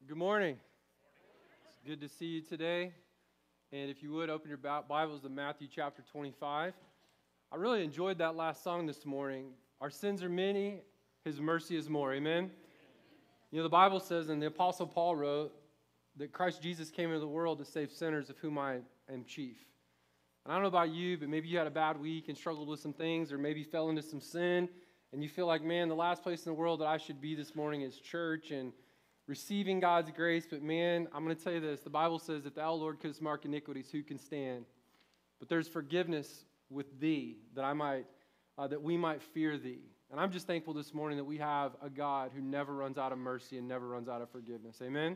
Good morning. It's good to see you today. And if you would, open your Bibles to Matthew chapter 25. I really enjoyed that last song this morning. Our sins are many, His mercy is more. Amen? You know, the Bible says, and the Apostle Paul wrote, that Christ Jesus came into the world to save sinners, of whom I am chief. And I don't know about you, but maybe you had a bad week and struggled with some things, or maybe fell into some sin, and you feel like, man, the last place in the world that I should be this morning is church and receiving God's grace. But man, I'm going to tell you this. The Bible says, if thou, Lord, couldst mark iniquities, who can stand? But there's forgiveness with thee, that we might fear thee. And I'm just thankful this morning that we have a God who never runs out of mercy and never runs out of forgiveness. Amen?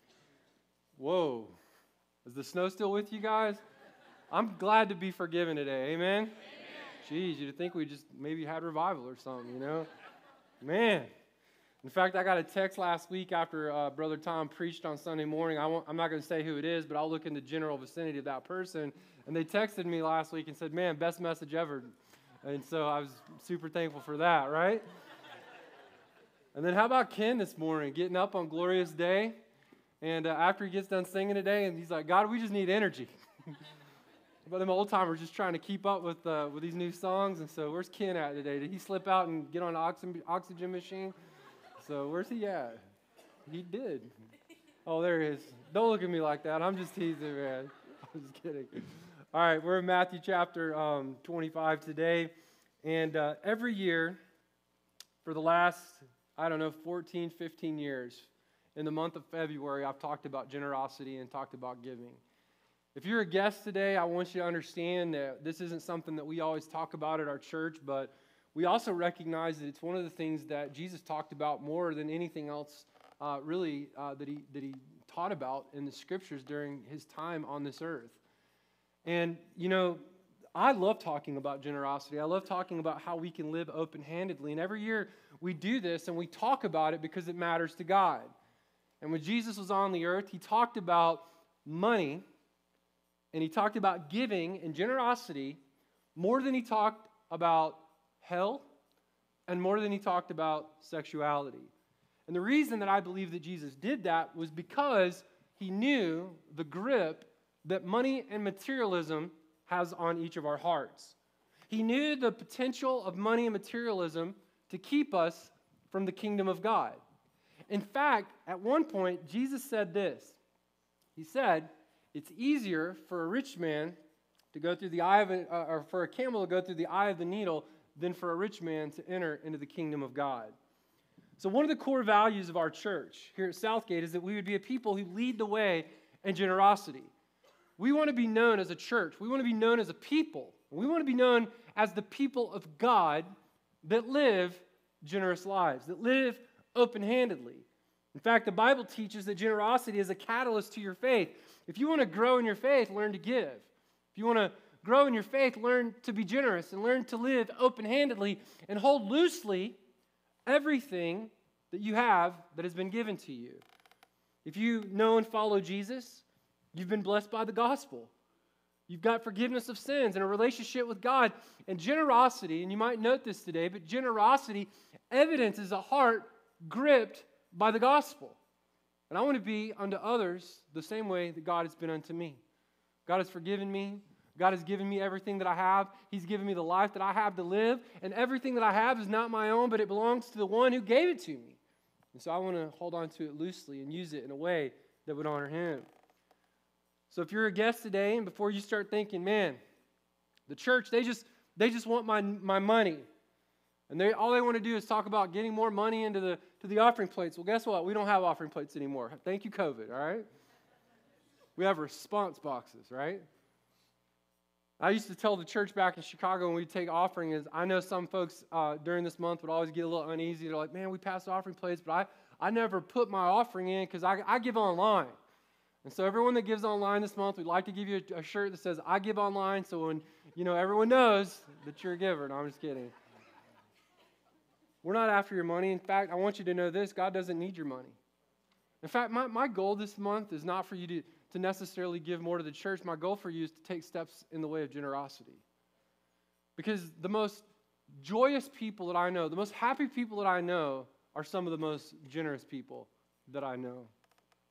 Whoa. Is the snow still with you guys? I'm glad to be forgiven today. Amen? Jeez, you'd think we just maybe had revival or something, you know? Man. In fact, I got a text last week after Brother Tom preached on Sunday morning. I'm not going to say who it is, but I'll look in the general vicinity of that person. And they texted me last week and said, man, best message ever. And so I was super thankful for that, right? And then how about Ken this morning, getting up on Glorious Day? And after he gets done singing today, and he's like, God, we just need energy. But them old timers just trying to keep up with these new songs. And so where's Ken at today? Did he slip out and get on an oxygen machine? So where's he at? He did. Oh, there he is. Don't look at me like that. I'm just teasing, man. I'm just kidding. All right, we're in Matthew chapter 25 today. And every year for the last, 14, 15 years, in the month of February, I've talked about generosity and talked about giving. If you're a guest today, I want you to understand that this isn't something that we always talk about at our church, but we also recognize that it's one of the things that Jesus talked about more than anything else, that he taught about in the Scriptures during his time on this earth. And, you know, I love talking about generosity. I love talking about how we can live open-handedly. And every year we do this and we talk about it because it matters to God. And when Jesus was on the earth, he talked about money and he talked about giving and generosity more than he talked about hell, and more than he talked about sexuality. And the reason that I believe that Jesus did that was because he knew the grip that money and materialism has on each of our hearts. He knew the potential of money and materialism to keep us from the kingdom of God. In fact, at one point, Jesus said this. He said, it's easier for a rich man to go through the eye of or for a camel to go through the eye of the needle than for a rich man to enter into the kingdom of God. So one of the core values of our church here at Southgate is that we would be a people who lead the way in generosity. We want to be known as a church. We want to be known as a people. We want to be known as the people of God that live generous lives, that live open-handedly. In fact, the Bible teaches that generosity is a catalyst to your faith. If you want to grow in your faith, learn to give. If you want to grow in your faith, learn to be generous and learn to live open-handedly and hold loosely everything that you have that has been given to you. If you know and follow Jesus, you've been blessed by the gospel. You've got forgiveness of sins and a relationship with God. And generosity, and you might note this today, but generosity evidences a heart gripped by the gospel. And I want to be unto others the same way that God has been unto me. God has forgiven me. God has given me everything that I have. He's given me the life that I have to live. And everything that I have is not my own, but it belongs to the one who gave it to me. And so I want to hold on to it loosely and use it in a way that would honor him. So if you're a guest today, and before you start thinking, man, the church, they just want my money. And all they want to do is talk about getting more money into the offering plates. Well, guess what? We don't have offering plates anymore. Thank you, COVID, all right? We have response boxes, right? I used to tell the church back in Chicago when we'd take offering is, I know some folks during this month would always get a little uneasy. They're like, man, we passed offering plates, but I never put my offering in because I give online. And so everyone that gives online this month, we'd like to give you a shirt that says, I give online, so when, everyone knows that you're a giver. No, I'm just kidding. We're not after your money. In fact, I want you to know this, God doesn't need your money. In fact, my goal this month is not for you to necessarily give more to the church. My goal for you is to take steps in the way of generosity. Because the most joyous people that I know, the most happy people that I know, are some of the most generous people that I know.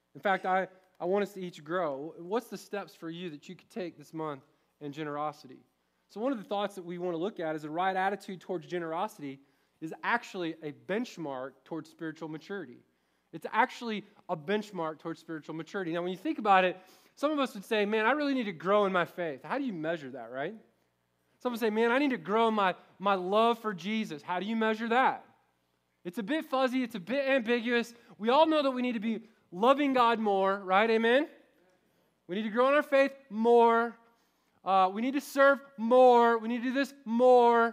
In fact, I want us to each grow. What's the steps for you that you could take this month in generosity? So one of the thoughts that we want to look at is the right attitude towards generosity is actually a benchmark towards spiritual maturity. It's actually a benchmark towards spiritual maturity. Now, when you think about it, some of us would say, man, I really need to grow in my faith. How do you measure that, right? Some would say, man, I need to grow in my love for Jesus. How do you measure that? It's a bit fuzzy. It's a bit ambiguous. We all know that we need to be loving God more, right? Amen? We need to grow in our faith more. We need to serve more. We need to do this more.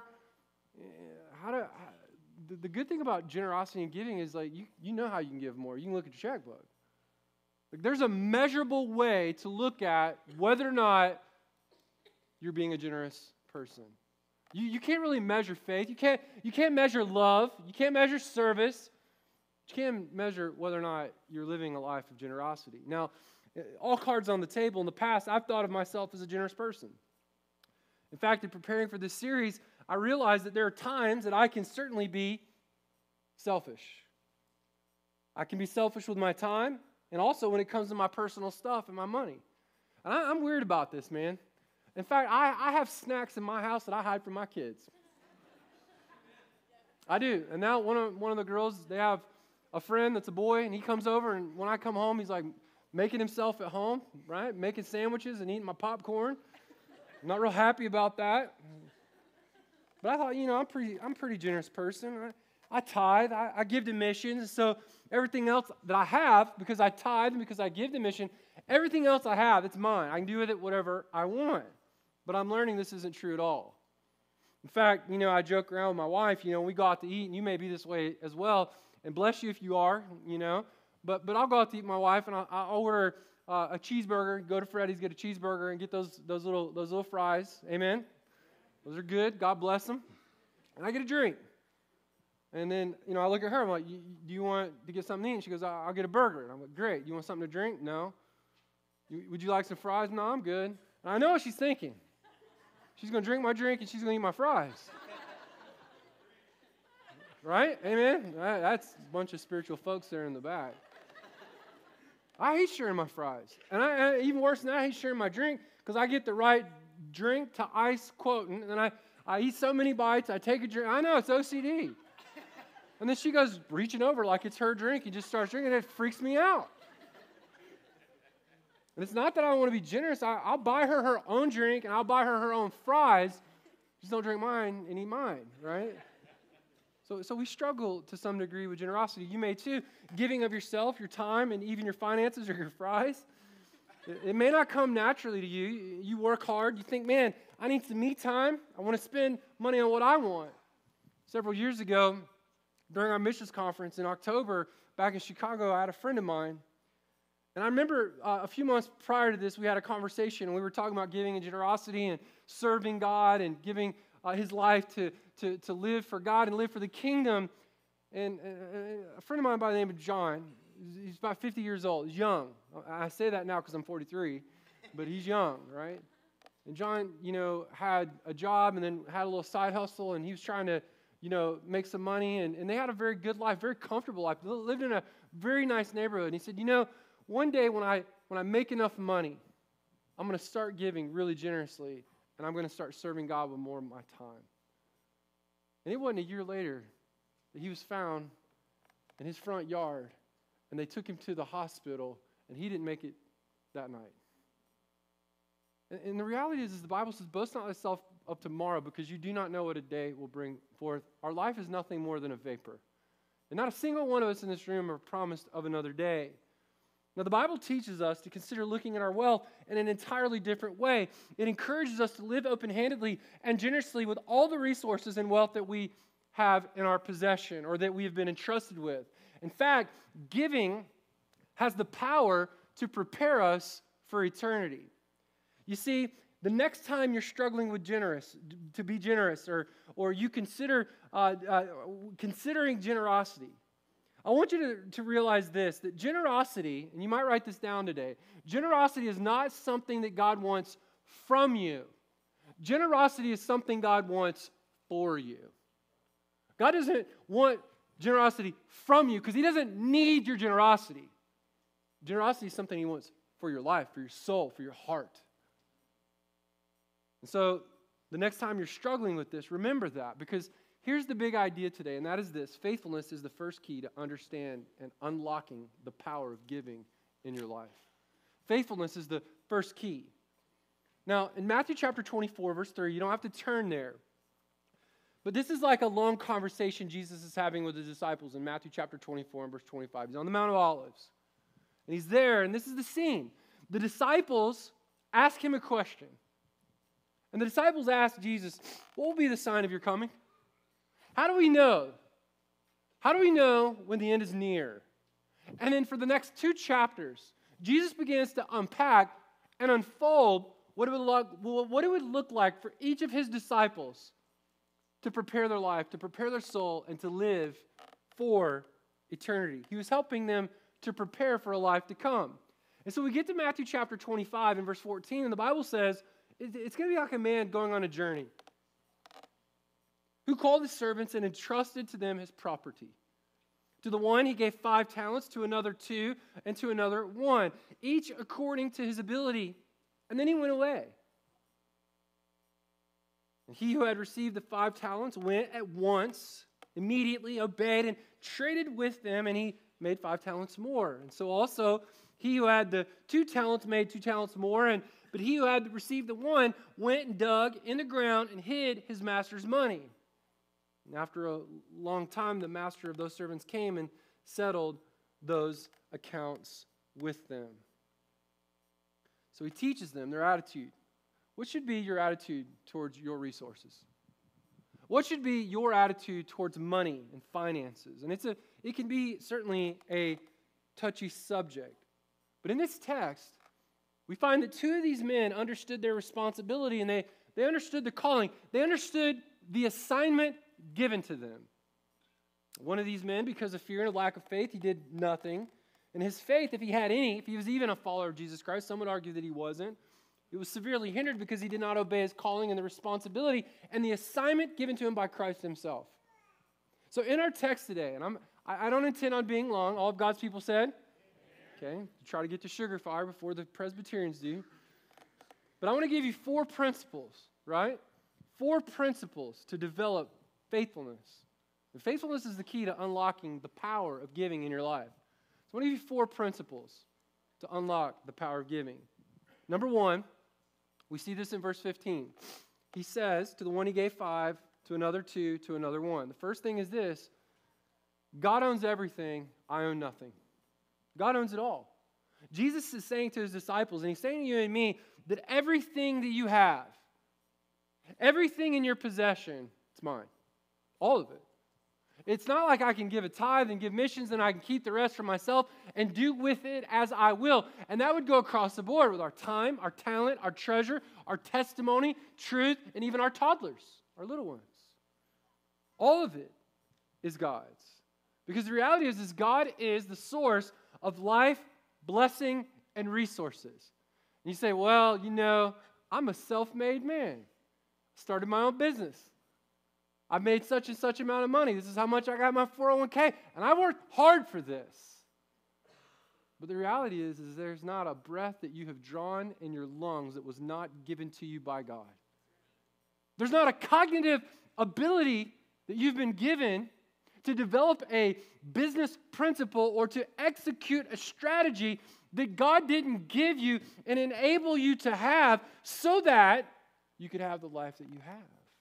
The good thing about generosity and giving is like you know how you can give more. You can look at your checkbook. Like, there's a measurable way to look at whether or not you're being a generous person. You can't really measure faith. You can't measure love. You can't measure service. You can't measure whether or not you're living a life of generosity. Now, all cards on the table. In the past, I've thought of myself as a generous person. In fact, in preparing for this series, I realized that there are times that I can certainly be selfish. I can be selfish with my time, and also when it comes to my personal stuff and my money. And I'm weird about this, man. In fact, I have snacks in my house that I hide from my kids. I do. And now one of the girls, they have a friend that's a boy, and he comes over, and when I come home, he's like making himself at home, right? Making sandwiches and eating my popcorn. I'm not real happy about that. But I thought, I'm a pretty generous person. I tithe. I give to missions. So everything else that I have, because I tithe and because I give to mission, everything else I have, it's mine. I can do with it whatever I want. But I'm learning this isn't true at all. In fact, I joke around with my wife, we go out to eat, and you may be this way as well, and bless you if you are, But I'll go out to eat with my wife, and I'll order a cheeseburger, go to Freddy's, get a cheeseburger, and get those little fries. Amen? Those are good. God bless them. And I get a drink. And then, I look at her. I'm like, do you want to get something to eat? And she goes, I'll get a burger. And I'm like, great. You want something to drink? No. Would you like some fries? No, I'm good. And I know what she's thinking. She's going to drink my drink, and she's going to eat my fries. Right? Amen? That's a bunch of spiritual folks there in the back. I hate sharing my fries. And even worse than that, I hate sharing my drink because I get the right drink to ice quoting, and then I eat so many bites, I take a drink. I know, it's OCD. And then she goes reaching over like it's her drink and just starts drinking, and it freaks me out. And it's not that I want to be generous. I'll buy her own drink, and I'll buy her own fries. Just don't drink mine and eat mine, right? So we struggle to some degree with generosity. You may too. Giving of yourself, your time, and even your finances or your fries. It may not come naturally to you. You work hard. You think, man, I need some me time. I want to spend money on what I want. Several years ago, during our missions conference in October, back in Chicago, I had a friend of mine. And I remember a few months prior to this, we had a conversation, and we were talking about giving and generosity and serving God and giving his life to live for God and live for the kingdom. And a friend of mine by the name of John, he's about 50 years old. He's young. I say that now because I'm 43, but he's young, right? And John, had a job and then had a little side hustle, and he was trying to, make some money. And they had a very good life, very comfortable life. They lived in a very nice neighborhood. And he said, one day when I make enough money, I'm going to start giving really generously, and I'm going to start serving God with more of my time. And it wasn't a year later that he was found in his front yard, and they took him to the hospital, and he didn't make it that night. And the reality is the Bible says, boast not thyself of tomorrow, because you do not know what a day will bring forth. Our life is nothing more than a vapor. And not a single one of us in this room are promised of another day. Now, the Bible teaches us to consider looking at our wealth in an entirely different way. It encourages us to live open-handedly and generously with all the resources and wealth that we have in our possession or that we have been entrusted with. In fact, giving has the power to prepare us for eternity. You see, the next time you're struggling with to be generous, or you consider considering generosity, I want you to realize this, that generosity, and you might write this down today, generosity is not something that God wants from you. Generosity is something God wants for you. God doesn't want generosity from you because he doesn't need your generosity. Generosity is something he wants for your life, for your soul, for your heart. And so the next time you're struggling with this, remember that, because here's the big idea today, and that is this: faithfulness is the first key to understand and unlocking the power of giving in your life. Faithfulness is the first key. Now, in Matthew chapter 24, verse 3, you don't have to turn there, but this is like a long conversation Jesus is having with his disciples in Matthew chapter 24 and verse 25. He's on the Mount of Olives, and he's there, and this is the scene. The disciples ask him a question, and the disciples ask Jesus, what will be the sign of your coming? How do we know? How do we know when the end is near? And then for the next 2 chapters, Jesus begins to unpack and unfold what it would look like for each of his disciples to prepare their life, to prepare their soul, and to live for eternity. He was helping them to prepare for a life to come. And so we get to Matthew chapter 25 and verse 14, and the Bible says it's going to be like a man going on a journey who called his servants and entrusted to them his property. To the one he gave 5 talents, to another 2, and to another 1, each according to his ability. And then he went away. And he who had received the 5 talents went at once, immediately obeyed, and traded with them, and he made 5 talents more. And so also he who had the 2 talents made 2 talents more, but he who had received the 1 went and dug in the ground and hid his master's money. And after a long time, the master of those servants came and settled those accounts with them. So he teaches them their attitude. What should be your attitude towards your resources? What should be your attitude towards money and finances? And it can be certainly a touchy subject. But in this text, we find that 2 of these men understood their responsibility, and they understood the calling. They understood the assignment given to them. One of these men, because of fear and a lack of faith, he did nothing. And his faith, if he had any, if he was even a follower of Jesus Christ, some would argue that he wasn't, it was severely hindered because he did not obey his calling and the responsibility and the assignment given to him by Christ himself. So in our text today, and I don't intend on being long, all of God's people said, okay, try to get to sugar fire before the Presbyterians do. But I want to give you 4 principles, right? 4 principles to develop faithfulness. And faithfulness is the key to unlocking the power of giving in your life. So I want to give you 4 principles to unlock the power of giving. Number 1, we see this in verse 15. He says, to the one he gave 5, to another 2, to another 1. The first thing is this: God owns everything, I own nothing. God owns it all. Jesus is saying to his disciples, and he's saying to you and me, that everything that you have, everything in your possession, it's mine. All of it. It's not like I can give a tithe and give missions and I can keep the rest for myself and do with it as I will. And that would go across the board with our time, our talent, our treasure, our testimony, truth, and even our toddlers, our little ones. All of it is God's. Because the reality is God is the source of life, blessing, and resources. And you say, well, I'm a self-made man. Started my own business. I've made such and such amount of money. This is how much I got in my 401k. And I worked hard for this. But the reality is there's not a breath that you have drawn in your lungs that was not given to you by God. There's not a cognitive ability that you've been given to develop a business principle or to execute a strategy that God didn't give you and enable you to have so that you could have the life that you have.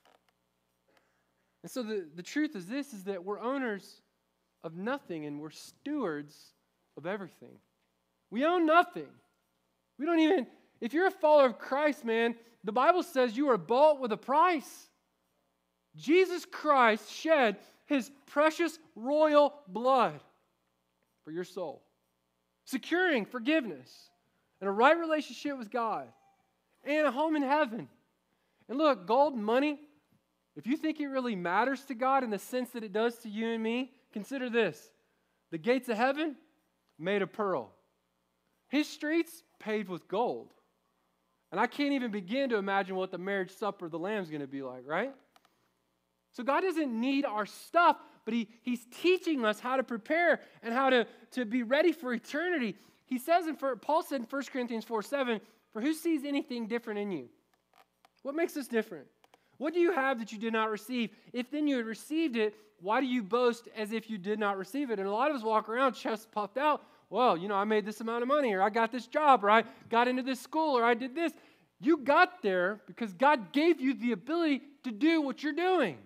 And so the truth is this, is that we're owners of nothing and we're stewards of everything. We own nothing. We don't even, if you're a follower of Christ, man, the Bible says you are bought with a price. Jesus Christ shed his precious royal blood for your soul, securing forgiveness and a right relationship with God and a home in heaven. And look, gold and money, if you think it really matters to God in the sense that it does to you and me, consider this. The gates of heaven, made of pearl. His streets, paved with gold. And I can't even begin to imagine what the marriage supper of the Lamb is going to be like, right? So God doesn't need our stuff, but He's teaching us how to prepare and how to be ready for eternity. He says, Paul said in 1 Corinthians 4:7, for who sees anything different in you? What makes us different? What do you have that you did not receive? If then you had received it, why do you boast as if you did not receive it? And a lot of us walk around chest puffed out. Well, I made this amount of money, or I got this job, or I got into this school, or I did this. You got there because God gave you the ability to do what you're doing.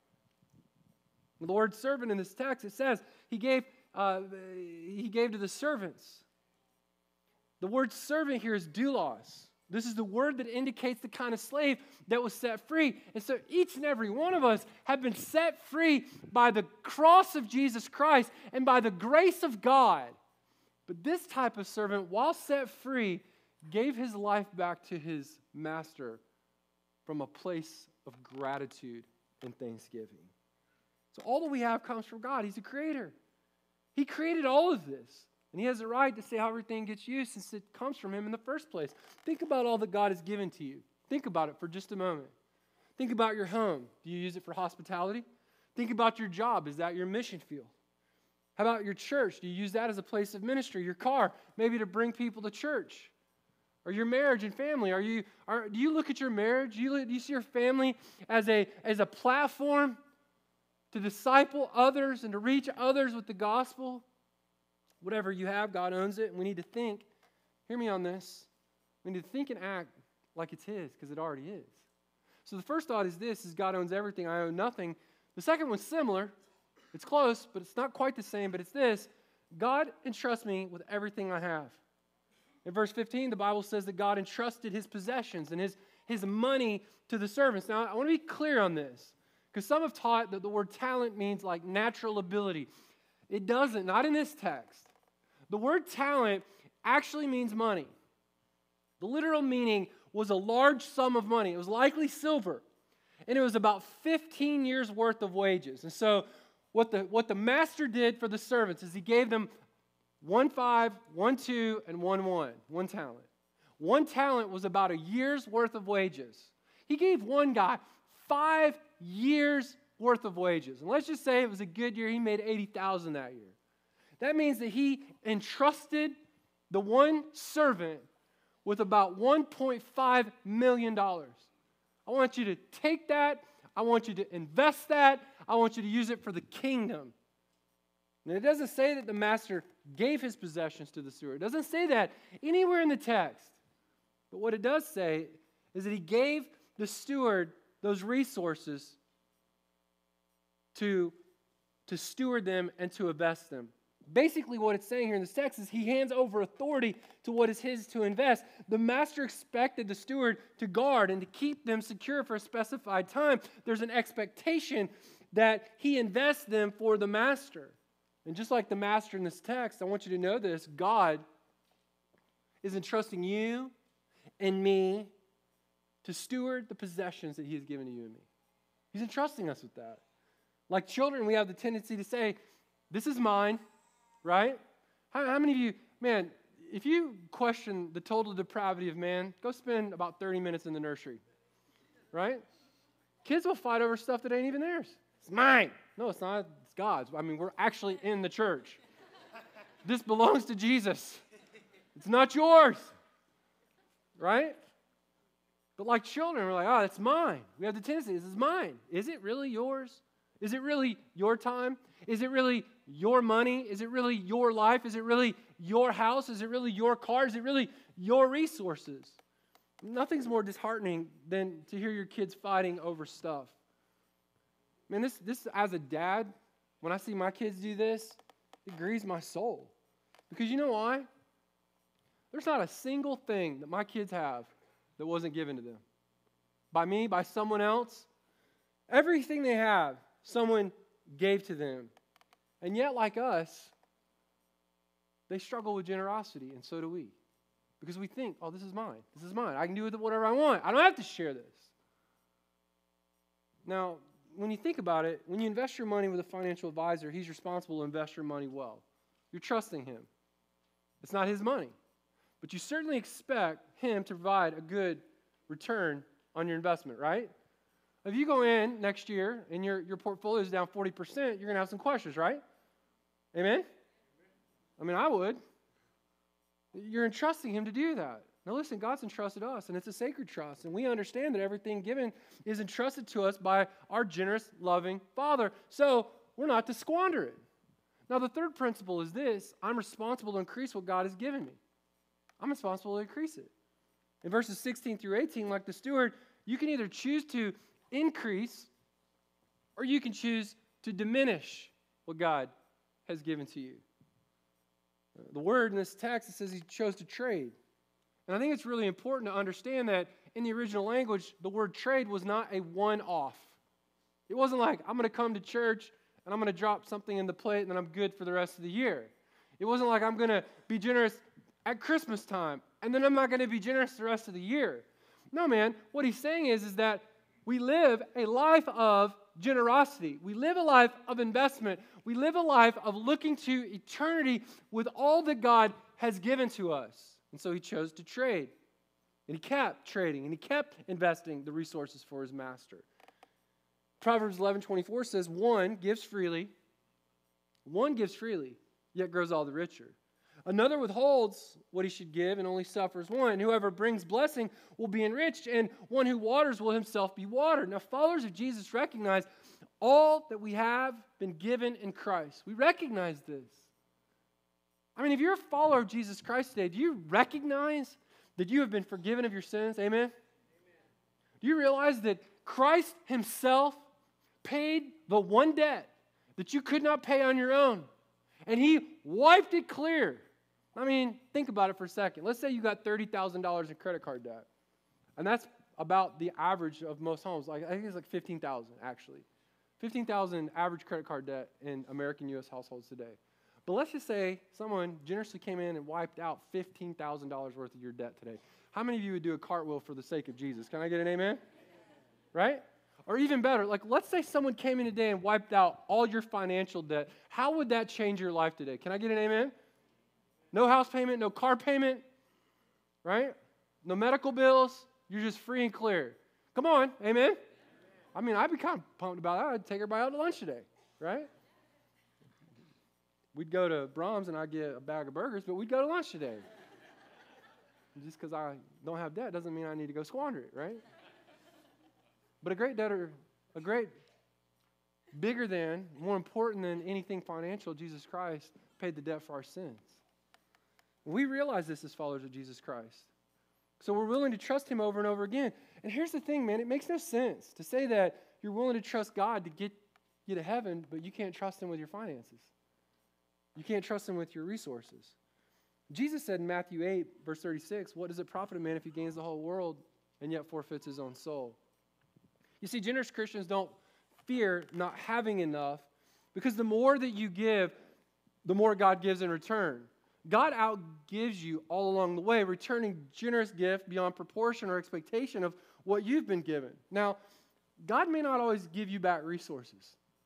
The word servant in this text, it says he gave to the servants. The word servant here is doulos. This is the word that indicates the kind of slave that was set free. And so each and every one of us have been set free by the cross of Jesus Christ and by the grace of God. But this type of servant, while set free, gave his life back to his master from a place of gratitude and thanksgiving. So all that we have comes from God. He's the creator. He created all of this. And he has the right to say how everything gets used since it comes from him in the first place. Think about all that God has given to you. Think about it for just a moment. Think about your home. Do you use it for hospitality? Think about your job. Is that your mission field? How about your church? Do you use that as a place of ministry? Your car, maybe to bring people to church? Or your marriage and family? Do you look at your marriage? Do you see your family as a platform to disciple others and to reach others with the gospel? Whatever you have, God owns it, and we need to think, hear me on this, we need to think and act like it's His, because it already is. So the first thought is this, is God owns everything, I own nothing. The second one's similar. It's close, but it's not quite the same, but it's this, God entrusts me with everything I have. In verse 15, the Bible says that God entrusted His possessions and His money to the servants. Now, I want to be clear on this, because some have taught that the word talent means like natural ability. It doesn't, not in this text. The word talent actually means money. The literal meaning was a large sum of money. It was likely silver. And it was about 15 years worth of wages. And so what the master did for the servants is he gave them 1 5, 1 2, and 1 1. 1 talent. 1 talent was about a year's worth of wages. He gave one guy 5 years worth of wages. And let's just say it was a good year. He made $80,000 that year. That means that he entrusted the one servant with about $1.5 million. I want you to take that. I want you to invest that. I want you to use it for the kingdom. And it doesn't say that the master gave his possessions to the steward. It doesn't say that anywhere in the text. But what it does say is that he gave the steward those resources to steward them and to invest them. Basically, what it's saying here in this text is he hands over authority to what is his to invest. The master expected the steward to guard and to keep them secure for a specified time. There's an expectation that he invests them for the master. And just like the master in this text, I want you to know this, God is entrusting you and me to steward the possessions that he has given to you and me. He's entrusting us with that. Like children, we have the tendency to say, this is mine. Right? How many of you, man, if you question the total depravity of man, go spend about 30 minutes in the nursery. Right? Kids will fight over stuff that ain't even theirs. It's mine. No, it's not. It's God's. I mean, we're actually in the church. This belongs to Jesus. It's not yours. Right? But like children, we're like, oh, it's mine. We have the tendency, this is mine. Is it really yours? Is it really your time? Is it really your money? Is it really your life? Is it really your house? Is it really your car? Is it really your resources? Nothing's more disheartening than to hear your kids fighting over stuff. Man, this as a dad, when I see my kids do this, it grieves my soul. Because you know why? There's not a single thing that my kids have that wasn't given to them. By me, by someone else. Everything they have, someone gave to them. And yet, like us, they struggle with generosity, and so do we. Because we think, oh, this is mine. This is mine. I can do with it whatever I want. I don't have to share this. Now, when you think about it, when you invest your money with a financial advisor, he's responsible to invest your money well. You're trusting him. It's not his money. But you certainly expect him to provide a good return on your investment, right? If you go in next year and your portfolio is down 40%, you're going to have some questions, right? Amen? I mean, I would. You're entrusting him to do that. Now listen, God's entrusted us, and it's a sacred trust, and we understand that everything given is entrusted to us by our generous, loving Father, so we're not to squander it. Now the third principle is this: I'm responsible to increase what God has given me. I'm responsible to increase it. In verses 16 through 18, like the steward, you can either choose to increase or you can choose to diminish what God has given to you. The word in this text, it says he chose to trade. And I think it's really important to understand that in the original language, the word trade was not a one-off. It wasn't like, I'm going to come to church and I'm going to drop something in the plate and then I'm good for the rest of the year. It wasn't like I'm going to be generous at Christmas time and then I'm not going to be generous the rest of the year. No, man, what he's saying is that we live a life of generosity. We live a life of investment. We live a life of looking to eternity with all that God has given to us. And so he chose to trade. And he kept trading. And he kept investing the resources for his master. Proverbs 11:24 says, one gives freely, yet grows all the richer. Another withholds what he should give and only suffers want. And whoever brings blessing will be enriched, and one who waters will himself be watered. Now, followers of Jesus recognize all that we have been given in Christ. We recognize this. I mean, if you're a follower of Jesus Christ today, do you recognize that you have been forgiven of your sins? Amen? Amen. Do you realize that Christ himself paid the one debt that you could not pay on your own? And he wiped it clear. I mean, think about it for a second. Let's say you got $30,000 in credit card debt. And that's about the average of most homes. I think it's like $15,000 actually. $15,000 average credit card debt in American U.S. households today. But let's just say someone generously came in and wiped out $15,000 worth of your debt today. How many of you would do a cartwheel for the sake of Jesus? Can I get an amen? Right? Or even better, like let's say someone came in today and wiped out all your financial debt. How would that change your life today? Can I get an amen? No house payment, no car payment, right? No medical bills. You're just free and clear. Come on, amen? I mean, I'd be kind of pumped about that. I'd take everybody out to lunch today, right? We'd go to Brahms and I'd get a bag of burgers, but we'd go to lunch today. Just because I don't have debt doesn't mean I need to go squander it, right? But a great debtor, bigger than, more important than anything financial, Jesus Christ paid the debt for our sins. We realize this as followers of Jesus Christ. So we're willing to trust him over and over again. And here's the thing, man, it makes no sense to say that you're willing to trust God to get you to heaven, but you can't trust him with your finances. You can't trust him with your resources. Jesus said in Matthew 8, verse 36, what does it profit a man if he gains the whole world and yet forfeits his own soul? You see, generous Christians don't fear not having enough because the more that you give, the more God gives in return. God outgives you all along the way, returning generous gift beyond proportion or expectation of what you've been given. Now, God may not always give you back resources.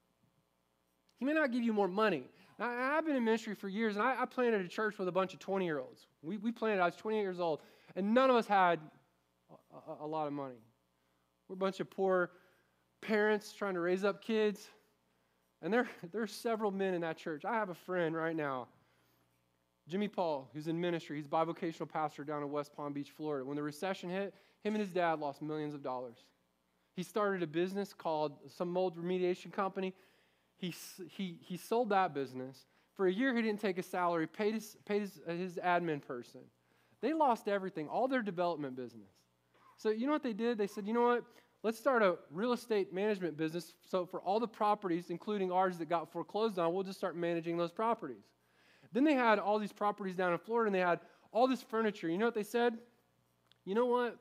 He may not give you more money. Now, I've been in ministry for years, and I planted a church with a bunch of 20-year-olds. We planted, I was 28 years old, and none of us had a lot of money. We're a bunch of poor parents trying to raise up kids. And there are several men in that church. I have a friend right now, Jimmy Paul, who's in ministry. He's a bivocational pastor down in West Palm Beach, Florida. When the recession hit, him and his dad lost millions of dollars. He started a business called some mold remediation company. He sold that business. For a year, he didn't take a salary, paid his admin person. They lost everything, all their development business. So you know what they did? They said, you know what? Let's start a real estate management business. So for all the properties, including ours that got foreclosed on, we'll just start managing those properties. Then they had all these properties down in Florida, and they had all this furniture. You know what they said? You know what?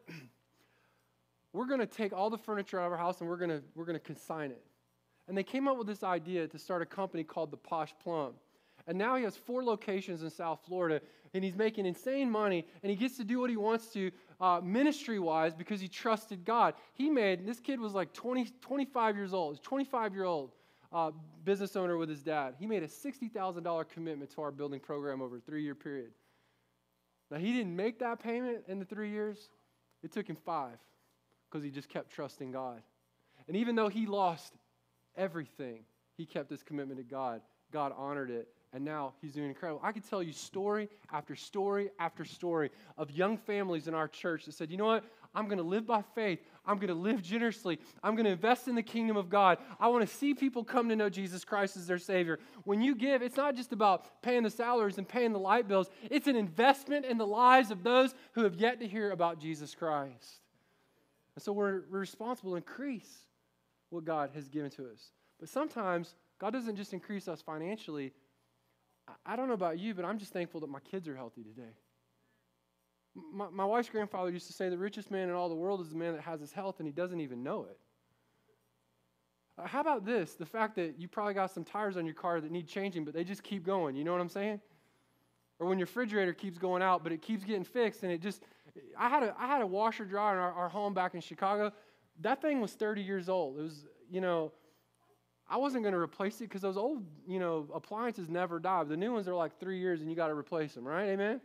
We're going to take all the furniture out of our house, and we're going to consign it. And they came up with this idea to start a company called the Posh Plum. And now he has 4 locations in South Florida, and he's making insane money, and he gets to do what he wants to ministry-wise because he trusted God. This kid was like 25 years old. He's a 25-year-old business owner with his dad. He made a $60,000 commitment to our building program over a 3-year period. Now, he didn't make that payment in the 3 years. It took him 5 because he just kept trusting God. And even though he lost everything, he kept his commitment to God. God honored it And now he's doing incredible. I could tell you story after story after story of young families in our church that said, you know what? I'm going to live by faith. I'm going to live generously. I'm going to invest in the kingdom of God. I want to see people come to know Jesus Christ as their Savior. When you give, it's not just about paying the salaries and paying the light bills. It's an investment in the lives of those who have yet to hear about Jesus Christ. And so we're responsible to increase what God has given to us. But sometimes God doesn't just increase us financially. I don't know about you, but I'm just thankful that my kids are healthy today. My wife's grandfather used to say the richest man in all the world is the man that has his health and he doesn't even know it. How about this? The fact that you probably got some tires on your car that need changing, but they just keep going. You know what I'm saying? Or when your refrigerator keeps going out, but it keeps getting fixed and it just... I had a washer dryer in our home back in Chicago. That thing was 30 years old. It was, I wasn't going to replace it because those old, appliances never die. The new ones are like 3 years and you got to replace them, right? Amen?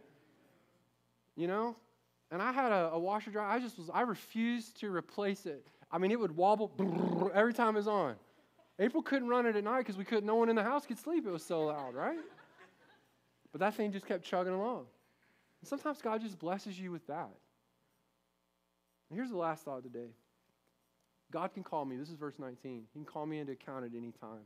And I had a washer dryer. I refused to replace it. I mean, it would wobble every time it was on. April couldn't run it at night because no one in the house could sleep. It was so loud, right? But that thing just kept chugging along. And sometimes God just blesses you with that. And here's the last thought today. God can call me. This is verse 19. He can call me into account at any time.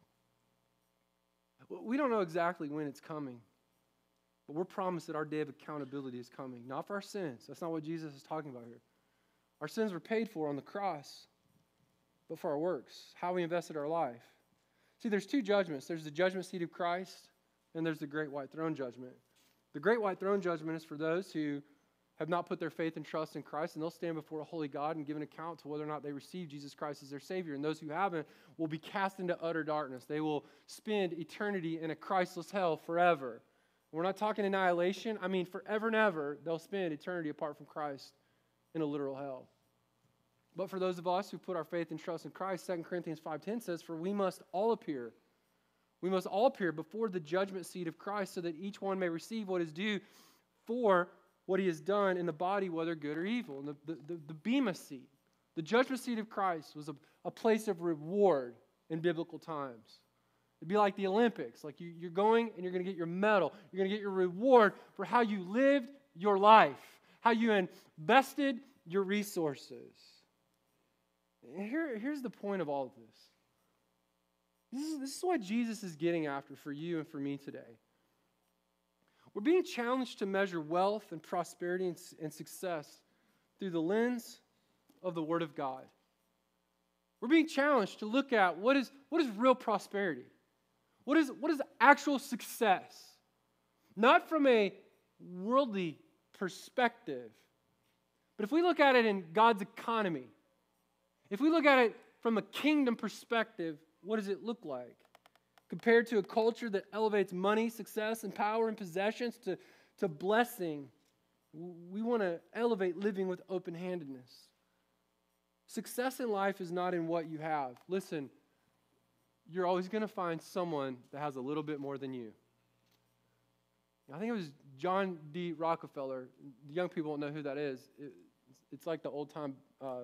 We don't know exactly when it's coming, but we're promised that our day of accountability is coming. Not for our sins. That's not what Jesus is talking about here. Our sins were paid for on the cross, but for our works, how we invested our life. See, there's two judgments. There's the judgment seat of Christ, and there's the great white throne judgment. The great white throne judgment is for those who have not put their faith and trust in Christ, and they'll stand before a holy God and give an account to whether or not they receive Jesus Christ as their Savior. And those who haven't will be cast into utter darkness. They will spend eternity in a Christless hell forever. We're not talking annihilation. I mean, forever and ever, they'll spend eternity apart from Christ in a literal hell. But for those of us who put our faith and trust in Christ, 2 Corinthians 5:10 says, for we must all appear. We must all appear before the judgment seat of Christ so that each one may receive what is due for what he has done in the body, whether good or evil. And the bema seat, the judgment seat of Christ was a place of reward in biblical times. It'd be like the Olympics. Like you're going and you're going to get your medal. You're going to get your reward for how you lived your life, how you invested your resources. And here's the point of all of this. This is what Jesus is getting after for you and for me today. We're being challenged to measure wealth and prosperity and success through the lens of the Word of God. We're being challenged to look at what is real prosperity. What is actual success? Not from a worldly perspective, but if we look at it in God's economy, if we look at it from a kingdom perspective, what does it look like? Compared to a culture that elevates money, success, and power and possessions to blessing, we want to elevate living with open-handedness. Success in life is not in what you have. Listen, you're always going to find someone that has a little bit more than you. I think it was John D. Rockefeller. The young people don't know who that is. It's like the old-time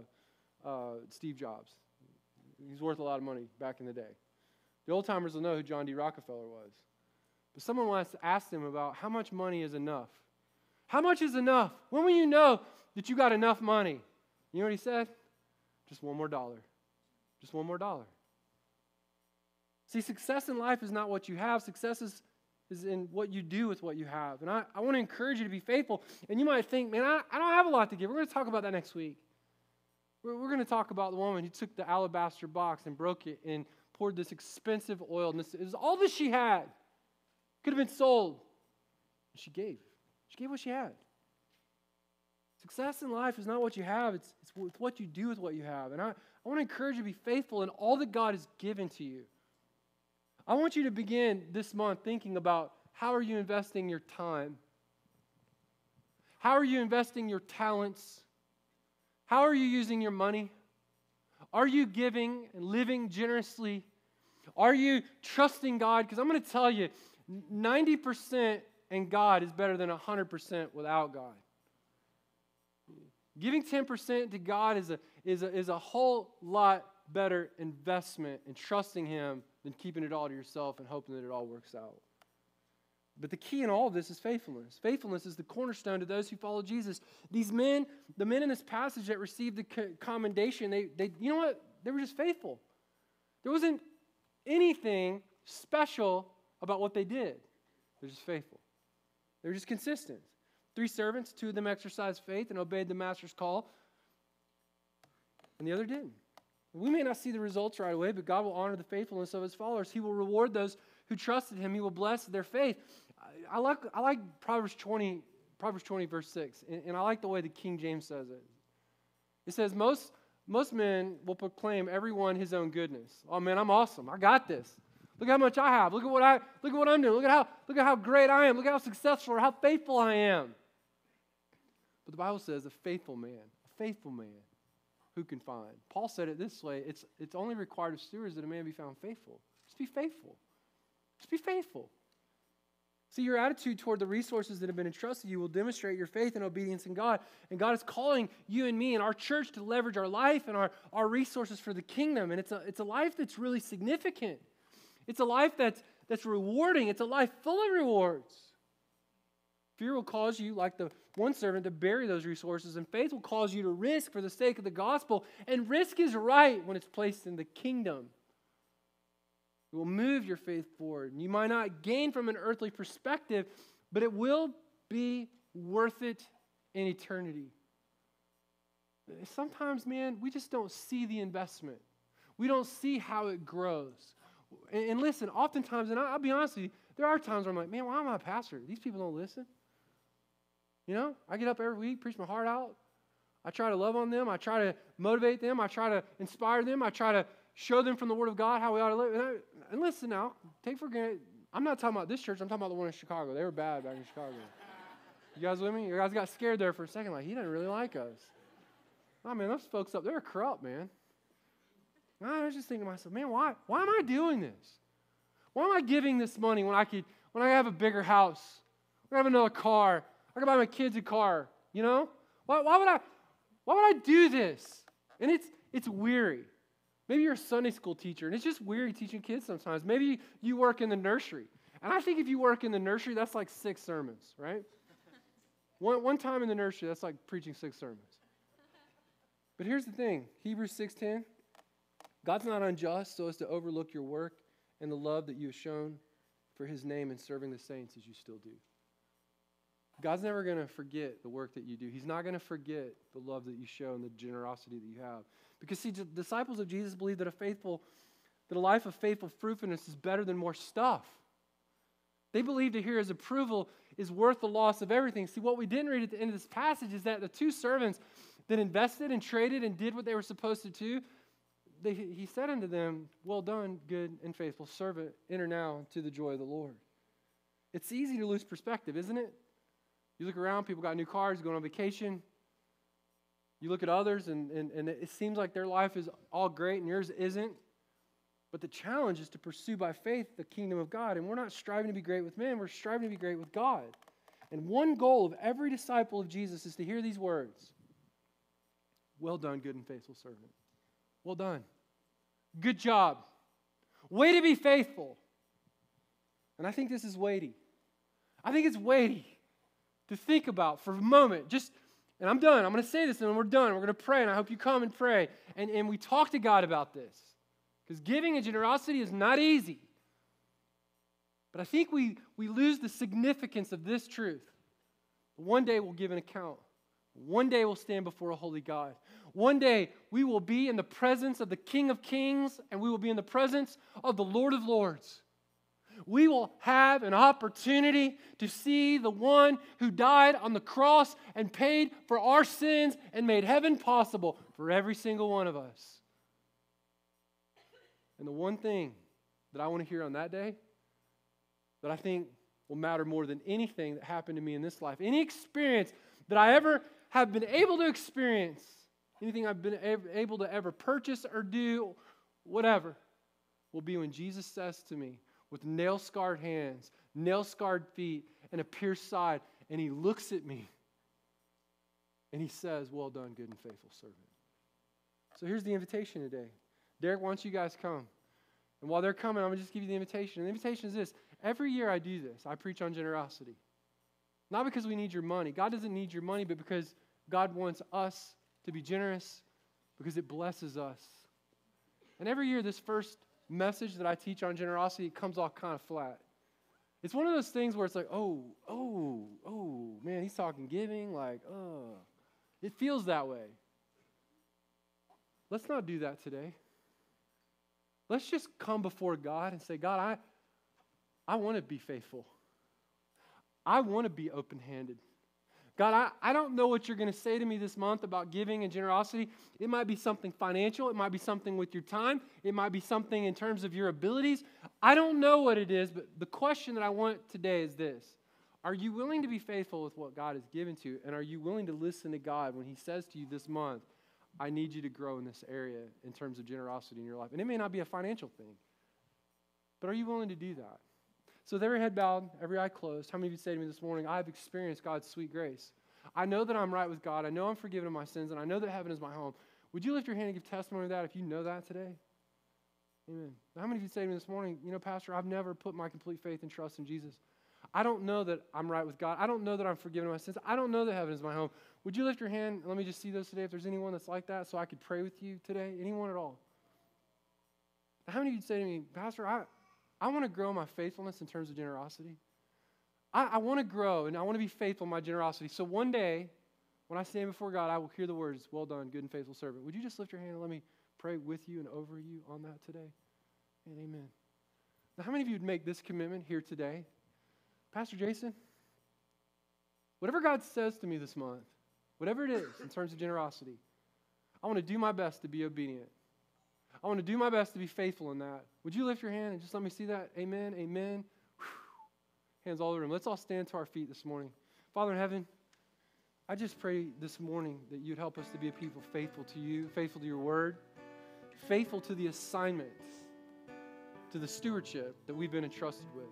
Steve Jobs. He's worth a lot of money back in the day. The old-timers will know who John D. Rockefeller was. But someone once asked him about how much money is enough. How much is enough? When will you know that you got enough money? You know what he said? Just one more dollar. Just one more dollar. See, success in life is not what you have. Success is in what you do with what you have. And I want to encourage you to be faithful. And you might think, man, I don't have a lot to give. We're going to talk about that next week. We're going to talk about the woman who took the alabaster box and broke it and poured this expensive oil. And it was all that she had. Could have been sold. She gave. She gave what she had. Success in life is not what you have. It's what you do with what you have. And I want to encourage you to be faithful in all that God has given to you. I want you to begin this month thinking about how are you investing your time? How are you investing your talents? How are you using your money? Are you giving and living generously? Are you trusting God? Because I'm going to tell you, 90% in God is better than 100% without God. Giving 10% to God is a whole lot better investment in trusting Him than keeping it all to yourself and hoping that it all works out. But the key in all of this is faithfulness. Faithfulness is the cornerstone to those who follow Jesus. These men, the men in this passage that received the commendation, they you know what? They were just faithful. There wasn't anything special about what they did. They're just faithful. They're just consistent. 3 servants, 2 of them exercised faith and obeyed the master's call, and the other didn't. We may not see the results right away, but God will honor the faithfulness of his followers. He will reward those who trusted him. He will bless their faith. I like Proverbs 20 verse 6, and I like the way the King James says it. It says, most men will proclaim everyone his own goodness. Oh man, I'm awesome. I got this. Look how much I have. Look at what I'm doing. Look at how great I am. Look at how successful or how faithful I am. But the Bible says a faithful man, who can find? Paul said it this way, it's only required of stewards that a man be found faithful. Just be faithful. Just be faithful. See, your attitude toward the resources that have been entrusted to you will demonstrate your faith and obedience in God. And God is calling you and me and our church to leverage our life and our resources for the kingdom. And it's a life that's really significant. It's a life that's rewarding. It's a life full of rewards. Fear will cause you, like the one servant, to bury those resources, and faith will cause you to risk for the sake of the gospel. And risk is right when it's placed in the kingdom. It will move your faith forward. And you might not gain from an earthly perspective, but it will be worth it in eternity. Sometimes, man, we just don't see the investment. We don't see how it grows. And listen, oftentimes, and I'll be honest with you, there are times where I'm like, man, why am I a pastor? These people don't listen. You know, I get up every week, preach my heart out. I try to love on them. I try to motivate them. I try to inspire them. I try to show them from the Word of God how we ought to live. And listen now, take for granted, I'm not talking about this church. I'm talking about the one in Chicago. They were bad back in Chicago. You guys with me? You guys got scared there for a second, like, he doesn't really like us. Oh, man, those folks up there are corrupt, man. And I was just thinking to myself, man, why am I doing this? Why am I giving this money when I have a bigger house, when I have another car, I can buy my kids a car, you know? Why would I do this? And it's weary. Maybe you're a Sunday school teacher, and it's just weary teaching kids sometimes. Maybe you work in the nursery. And I think if you work in the nursery, that's like 6 sermons, right? One time in the nursery, that's like preaching 6 sermons. But here's the thing, Hebrews 6:10, God's not unjust so as to overlook your work and the love that you have shown for his name in serving the saints as you still do. God's never going to forget the work that you do. He's not going to forget the love that you show and the generosity that you have. Because, see, the disciples of Jesus believe that a life of faithful fruitfulness is better than more stuff. They believe to hear his approval is worth the loss of everything. See, what we didn't read at the end of this passage is that the 2 servants that invested and traded and did what they were supposed to do, he said unto them, well done, good and faithful servant, enter now into the joy of the Lord. It's easy to lose perspective, isn't it? You look around, people got new cars, going on vacation. You look at others, and it seems like their life is all great and yours isn't. But the challenge is to pursue by faith the kingdom of God. And we're not striving to be great with men, we're striving to be great with God. And one goal of every disciple of Jesus is to hear these words. Well done, good and faithful servant. Well done. Good job. Way to be faithful. And I think this is weighty. I think it's weighty to think about for a moment. And I'm done. I'm going to say this and then we're done. We're going to pray, and I hope you come and pray. And we talk to God about this. Because giving and generosity is not easy. But I think we lose the significance of this truth. One day we'll give an account. One day we'll stand before a holy God. One day we will be in the presence of the King of Kings, and we will be in the presence of the Lord of Lords. We will have an opportunity to see the one who died on the cross and paid for our sins and made heaven possible for every single one of us. And the one thing that I want to hear on that day that I think will matter more than anything that happened to me in this life, any experience that I ever have been able to experience, anything I've been able to ever purchase or do, whatever, will be when Jesus says to me, with nail-scarred hands, nail-scarred feet, and a pierced side, and he looks at me, and he says, well done, good and faithful servant. So here's the invitation today. Derek, why don't you guys come? And while they're coming, I'm going to just give you the invitation. And the invitation is this. Every year I do this. I preach on generosity. Not because we need your money. God doesn't need your money, but because God wants us to be generous because it blesses us. And every year, this first message that I teach on generosity, it comes off kind of flat. It's one of those things where it's like, oh, man, he's talking giving, like, oh. It feels that way. Let's not do that today. Let's just come before God and say, God, I want to be faithful. I want to be open-handed. God, I don't know what you're going to say to me this month about giving and generosity. It might be something financial. It might be something with your time. It might be something in terms of your abilities. I don't know what it is, but the question that I want today is this. Are you willing to be faithful with what God has given to you? And are you willing to listen to God when he says to you this month, I need you to grow in this area in terms of generosity in your life? And it may not be a financial thing, but are you willing to do that? So with every head bowed, every eye closed, how many of you say to me this morning, I've experienced God's sweet grace. I know that I'm right with God. I know I'm forgiven of my sins, and I know that heaven is my home. Would you lift your hand and give testimony of that if you know that today? Amen. How many of you say to me this morning, Pastor, I've never put my complete faith and trust in Jesus. I don't know that I'm right with God. I don't know that I'm forgiven of my sins. I don't know that heaven is my home. Would you lift your hand? Let me just see those today if there's anyone that's like that so I could pray with you today. Anyone at all? How many of you say to me, Pastor, I want to grow my faithfulness in terms of generosity. I want to grow and I want to be faithful in my generosity. So one day, when I stand before God, I will hear the words, well done, good and faithful servant. Would you just lift your hand and let me pray with you and over you on that today? And amen. Now, how many of you would make this commitment here today? Pastor Jason, whatever God says to me this month, whatever it is in terms of generosity, I want to do my best to be obedient. I want to do my best to be faithful in that. Would you lift your hand and just let me see that? Amen, amen. Whew. Hands all over the room. Let's all stand to our feet this morning. Father in heaven, I just pray this morning that you'd help us to be a people faithful to you, faithful to your word, faithful to the assignment, to the stewardship that we've been entrusted with.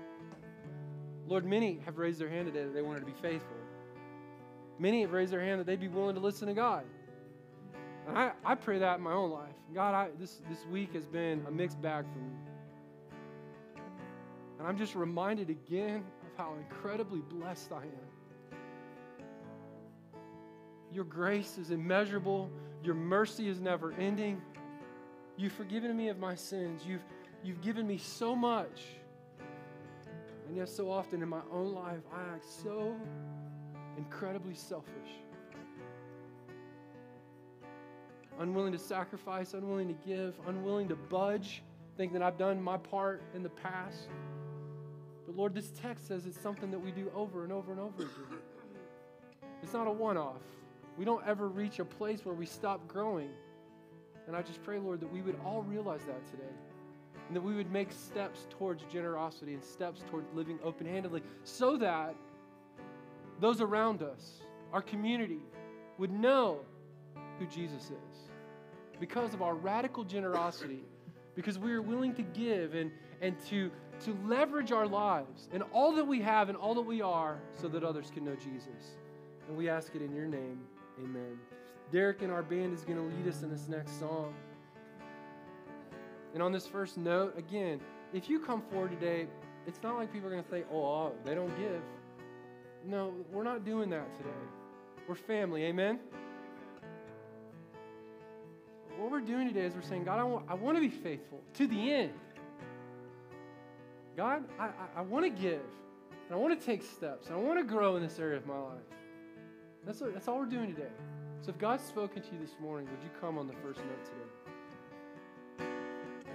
Lord, many have raised their hand today that they wanted to be faithful. Many have raised their hand that they'd be willing to listen to God. And I pray that in my own life. God, this week has been a mixed bag for me. And I'm just reminded again of how incredibly blessed I am. Your grace is immeasurable. Your mercy is never ending. You've forgiven me of my sins. You've given me so much. And yet so often in my own life, I act so incredibly selfish. Unwilling to sacrifice, unwilling to give, unwilling to budge, think that I've done my part in the past. But Lord, this text says it's something that we do over and over and over again. It's not a one-off. We don't ever reach a place where we stop growing. And I just pray, Lord, that we would all realize that today. And that we would make steps towards generosity and steps towards living open-handedly so that those around us, our community, would know who Jesus is. Because of our radical generosity, because we are willing to give and to leverage our lives and all that we have and all that we are so that others can know Jesus. And we ask it in your name, amen. Derek and our band is going to lead us in this next song. And on this first note, again, if you come forward today, it's not like people are going to think, oh, they don't give. No, we're not doing that today. We're family, amen? What we're doing today is we're saying, God, I want to be faithful to the end. God, I want to give. And I want to take steps. And I want to grow in this area of my life. That's all we're doing today. So if God's spoken to you this morning, would you come on the first note today?